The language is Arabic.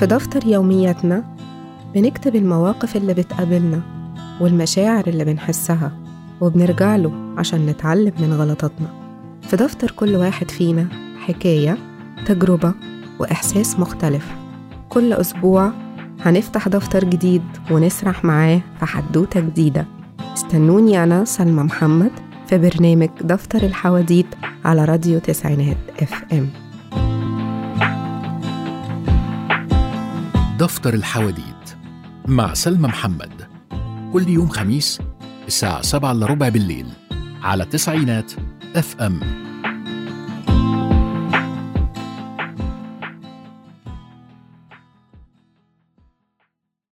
في دفتر يومياتنا بنكتب المواقف اللي بتقابلنا والمشاعر اللي بنحسها، وبنرجع له عشان نتعلم من غلطاتنا. في دفتر كل واحد فينا حكاية، تجربة، وإحساس مختلف. كل أسبوع هنفتح دفتر جديد ونسرح معاه في حدوتة جديدة. استنوني أنا سلمى محمد في برنامج دفتر الحواديت على راديو تسعينات FM. دفتر الحواديت مع سلمى محمد، كل يوم خميس الساعة 7:15 بالليل على تسعينات FM.